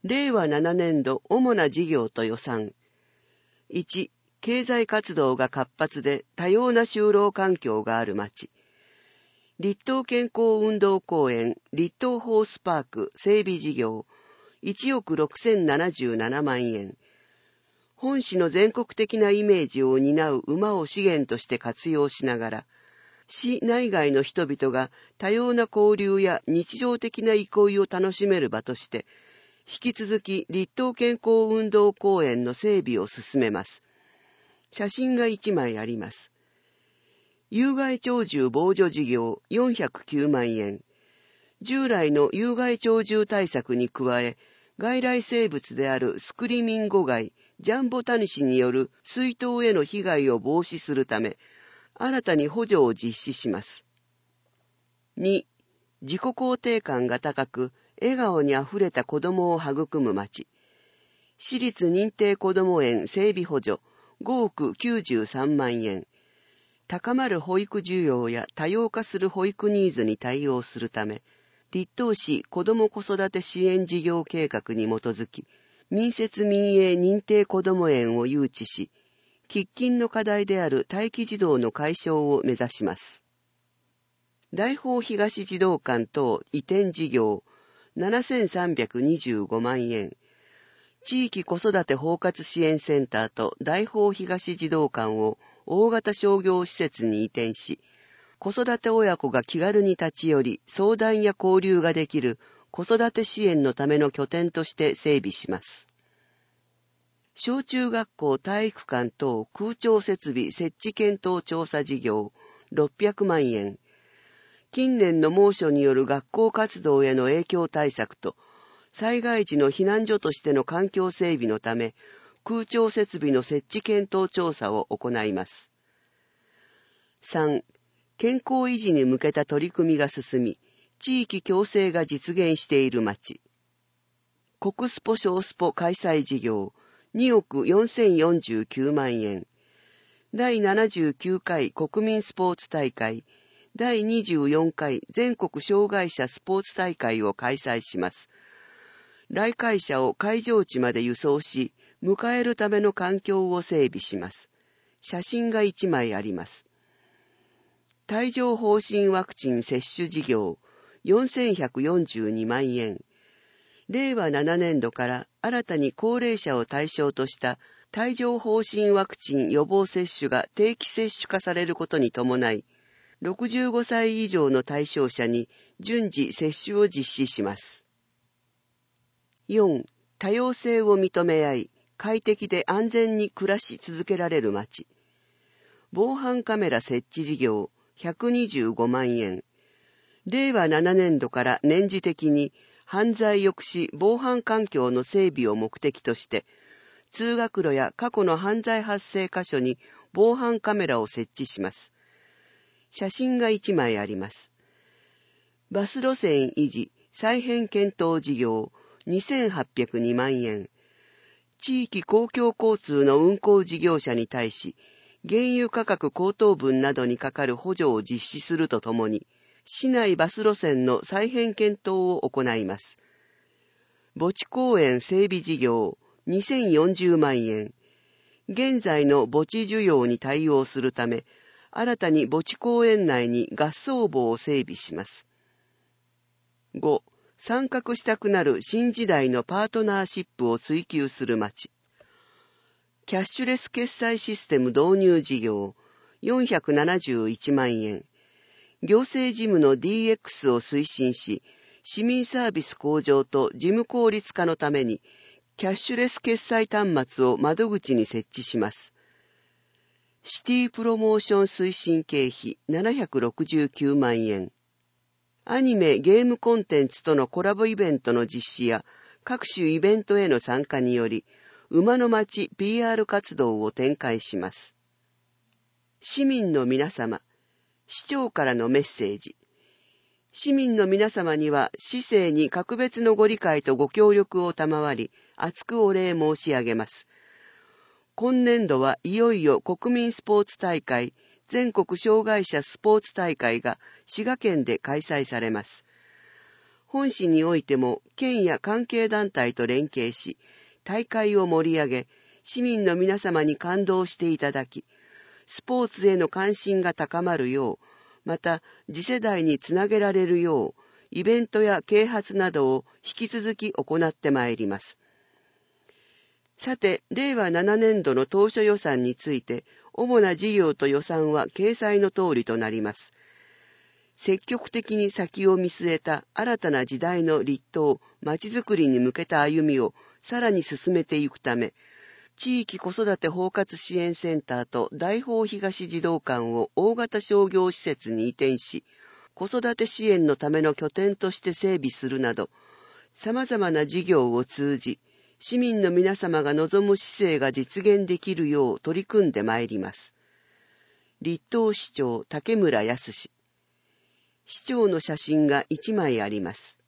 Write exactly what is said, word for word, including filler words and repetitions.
れいわななねんど主な事業と予算。いち、経済活動が活発で多様な就労環境がある町。立東健康運動公園立東ホースパーク整備事業いちおくろくせんななじゅうななまんえん。本市の全国的なイメージを担う馬を資源として活用しながら、市内外の人々が多様な交流や日常的な憩いを楽しめる場として、引き続き立東健康運動公園の整備を進めます。写真がいちまいあります。有害鳥獣防除事業よんひゃくきゅうまんえん。従来の有害鳥獣対策に加え、外来生物であるスクリミンゴガイ、ジャンボタニシによる水筒への被害を防止するため、新たに補助を実施します。に、自己肯定感が高く、笑顔にあふれた子供を育む町。私立認定こども園整備補助ごおくきゅうじゅうさんまんえん。高まる保育需要や多様化する保育ニーズに対応するため、立東市子ども子育て支援事業計画に基づき、民設民営認定こども園を誘致し、喫緊の課題である待機児童の解消を目指します。大宝東児童館等移転事業ななせんさんびゃくにじゅうごまんえん。地域子育て包括支援センターと大宝東児童館を大型商業施設に移転し、子育て親子が気軽に立ち寄り、相談や交流ができる子育て支援のための拠点として整備します。小中学校体育館等空調設備設置検討調査事業ろっぴゃくまんえん。近年の猛暑による学校活動への影響対策と、災害時の避難所としての環境整備のため、空調設備の設置検討調査を行います。さん、健康維持に向けた取り組みが進み、地域共生が実現している町。国スポ小スポ開催事業におくよんせんよんじゅうきゅうまんえん。だいななじゅうきゅうかい国民スポーツ大会、だいにじゅうよんかい全国障害者スポーツ大会を開催します。来会者を会場地まで輸送し、迎えるための環境を整備します。写真がいちまいあります。帯状疱疹ワクチン接種事業よんせんひゃくよんじゅうにまんえん。れいわななねんどから新たに高齢者を対象とした帯状疱疹ワクチン予防接種が定期接種化されることに伴い、ろくじゅうごさい以上の対象者に順次接種を実施します。よん、多様性を認め合い、快適で安全に暮らし続けられる街。防犯カメラ設置事業ひゃくにじゅうごまんえん。れいわななねんどから年次的に犯罪抑止防犯環境の整備を目的として、通学路や過去の犯罪発生箇所に防犯カメラを設置します。写真がいちまいあります。バス路線維持再編検討事業にせんはっぴゃくにまんえん。地域公共交通の運行事業者に対し、原油価格高騰分などにかかる補助を実施するとともに、市内バス路線の再編検討を行います。墓地公園整備事業にせんよんじゅうまんえん。現在の墓地需要に対応するため、新たに墓地公園内に合葬墓を整備します。ご、参画したくなる新時代のパートナーシップを追求する街。キャッシュレス決済システム導入事業よんひゃくななじゅういちまんえん。行政事務の ディーエックス を推進し、市民サービス向上と事務効率化のために、キャッシュレス決済端末を窓口に設置します。シティプロモーション推進経費ななひゃくろくじゅうきゅうまんえん。アニメ・ゲームコンテンツとのコラボイベントの実施や各種イベントへの参加により、馬の町 ピーアール 活動を展開します。市民の皆様、市長からのメッセージ。市民の皆様には市政に格別のご理解とご協力を賜り、厚くお礼申し上げます。今年度はいよいよ国民スポーツ大会、全国障害者スポーツ大会が滋賀県で開催されます。 本市においても県や関係団体と連携し、大会を盛り上げ、市民の皆様に感動していただき、スポーツへの関心が高まるよう、また次世代につなげられるよう、イベントや啓発などを引き続き行ってまいります。さて、れいわななねんどの当初予算について、主な事業と予算は掲載の通りとなります。積極的に先を見据えた新たな時代の立党、まちづくりに向けた歩みをさらに進めていくため、地域子育て包括支援センターと大宝東児童館を大型商業施設に移転し、子育て支援のための拠点として整備するなど、様々な事業を通じ、市民の皆様が望む市政が実現できるよう取り組んでまいります。立東市長竹村康。市長の写真がいちまいあります。